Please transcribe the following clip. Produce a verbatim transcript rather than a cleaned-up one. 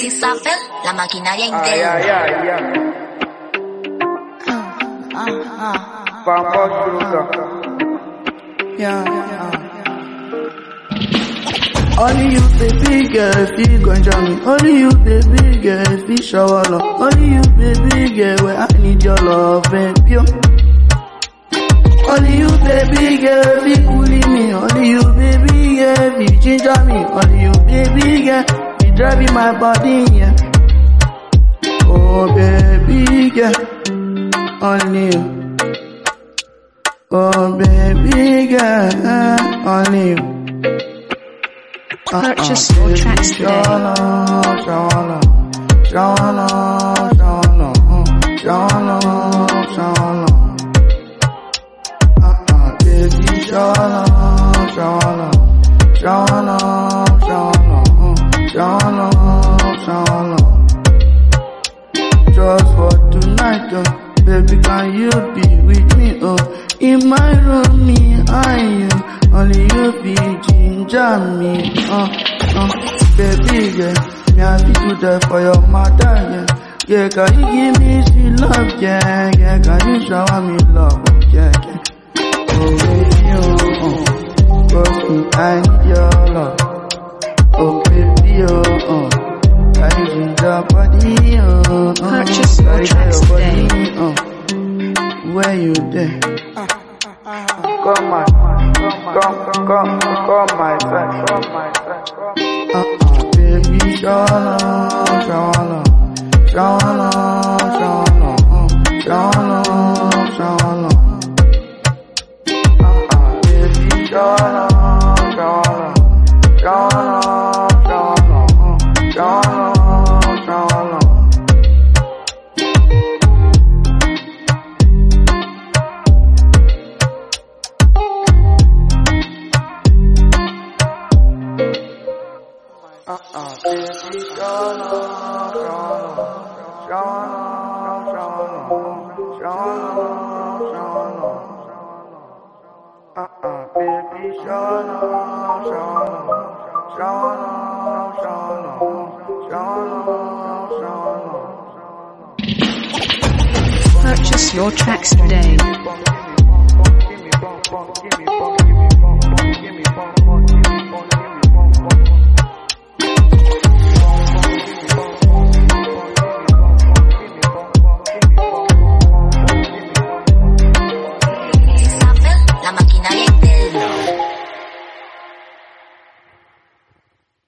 Isabel, la maquinaria Ay, interna. ay, ay, ay. Vamos, Luca. Yeah, yeah. Only you baby girl, feel ganja me. Only you baby girl, feel shower love. Only you baby girl, where I need your love, baby. Only you baby girl, feel cooling me. Only you baby girl, feel ginger me. Only you baby girl, feel driving my body, yeah. Oh baby girl, only you. Oh baby girl, only you. Purchase your tracks today. Shawna, shawna, shawna, shawna, shawna, shawna. Uh-uh, baby, shawna, shawna, shawna, shawna, shawna, shawna. Just for tonight, oh, baby, can you be with me, oh? In my room, me and you, only you be ginger me, uh, uh, baby, yeah, me happy to die for your mother, yeah, yeah, can you give me sweet love, yeah, yeah, can you shower me love, yeah, yeah, oh baby, oh, oh, cause me, I need your love, oh baby, oh, oh, can you ginger body, oh, oh, Purchase your tracks today. oh, where you there? Come on, come, come, come, my friend, come, my friend, come. Uh-uh, baby, shawna, shawna, shawna, shawna, shawna, shawna. Uh-uh, baby, shawna, shawna, shawna, shawna, shawna, shawna. Uh-uh, baby, shawna, shawna, shawna, shawna, shawna, shawna. Uh-uh, baby, shawna, shawna, shawna, shawna, shawna, shawna. Purchase your tracks today.